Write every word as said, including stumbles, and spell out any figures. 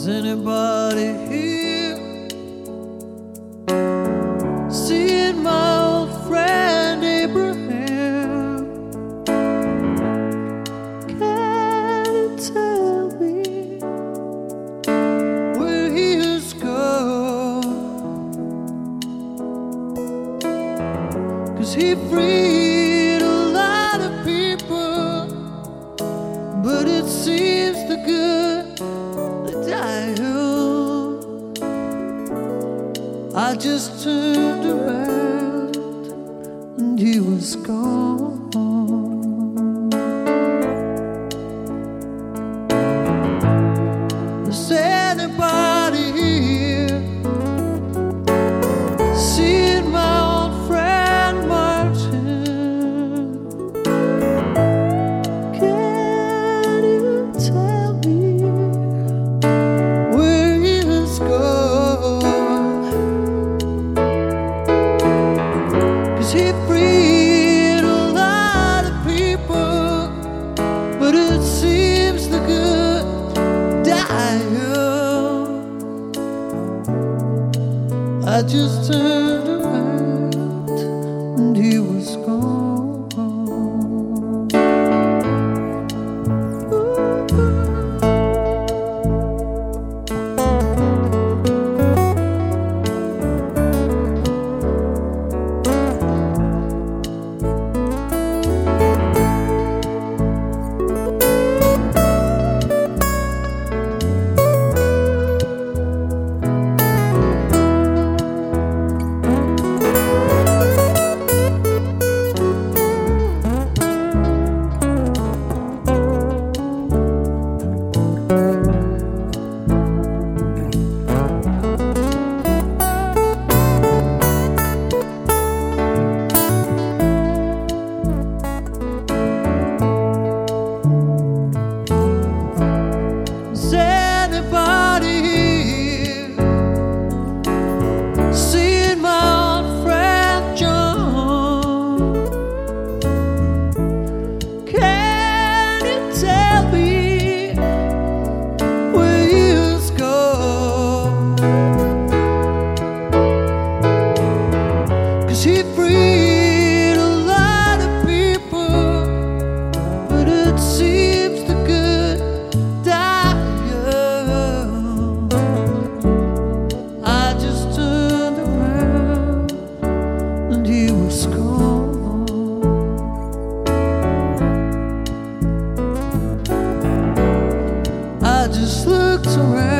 Is anybody here seeing my old friend Abraham? Can you tell me where he has gone? 'Cause he freed a lot of people, but it seems the good I just turned around and he was gone. Is anybody here seeing my old friend Martin? Can you tell me where he has gone? He freed a lot of people, but it seems the good die young. I just turned around and he was gone. He freed a lot of people, but it seems the good die young. I just turned around and he was gone. I just looked around